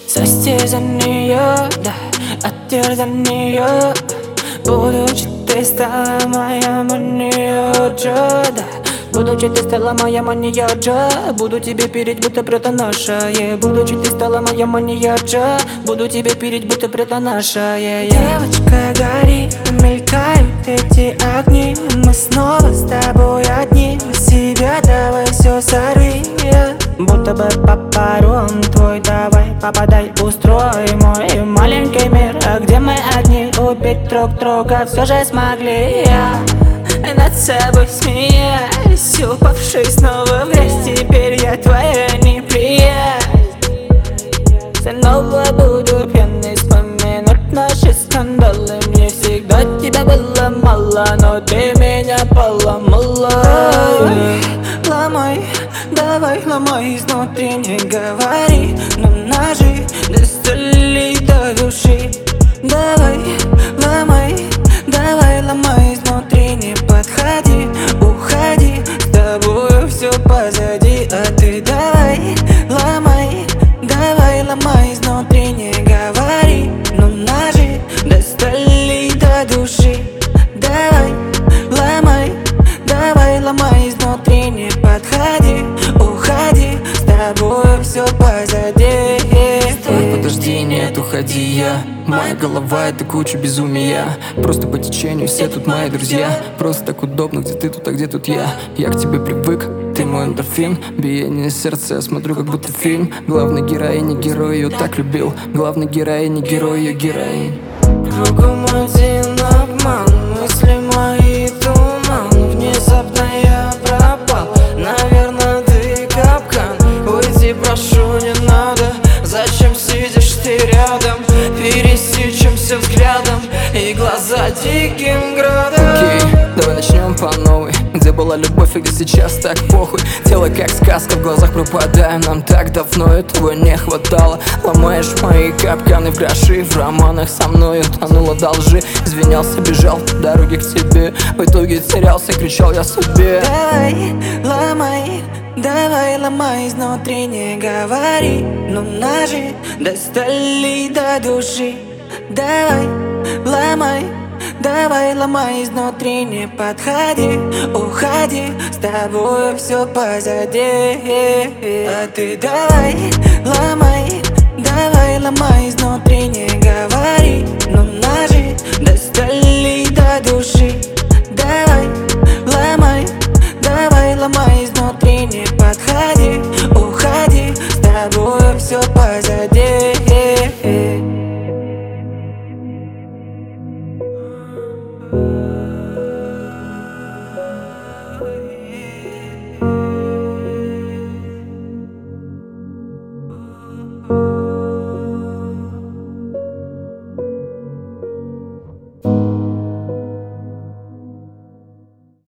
Состязание, да, ответ за нее. Будучи ты стала моя маньяджа, да. Будучи ты стала моя маньяджа, буду тебе переть, будто прета наша, Будучи ты стала моя маньяджа, буду тебе переть, будто прета наша, Девочка, гори, мелькают эти огни, мы снова с тобой одни, себя давай все сорви, Будто бы по паром твой, давай попадай, устрой мой маленький мир. А где мы одни, убить друг друга все же смогли, над собой смеясь, упавший снова в грязь. Теперь я твоя неприязнь. Снова буду пьяный вспоминать наши скандалы. Мне всегда тебя было мало, но ты меня поломала. Ломай, давай ломай изнутри, не говори, но ножи достали до души. Давай, ломай изнутри, не подходи, уходи, с тобою все позади. А ты давай, ломай изнутри, не говори, но ножи достали до души. Давай, ломай изнутри, не подходи, уходи, с тобою все позади. Стой, подожди, нет, уходи, моя голова — это куча безумия. Просто по течению, все тут мои друзья. Просто так удобно, где ты тут, а где тут я. Я к тебе привык, ты мой эндорфин. Биение сердца, я смотрю, как будто фильм. Главной героини герой ее так любил. Главной героини герой ее героинь. Кругом один обман, мысли мои туман. Внезапно я пропал, наверное, ты капкан. Уйди, прошу, не надо. Зачем сидишь ты рядом? Пересечемся взглядом и глаза диким градом. Окей, давай начнем по новой. Где была любовь и где сейчас так похуй. Тело как сказка, в глазах пропадаем. Нам так давно этого не хватало. Ломаешь мои капканы в гроши. В романах со мной утонуло до лжи. Извинялся, бежал по дороге к тебе. В итоге терялся, кричал я себе. Давай, ломай изнутри, не говори, но ножи достали до души. Давай, ломай изнутри, не подходи, уходи, с тобой все позади. А ты давай, ломай изнутри, не говори, но ножи достали до души. Давай, ломай изнутри, не подходи, уходи, с тобой все позади.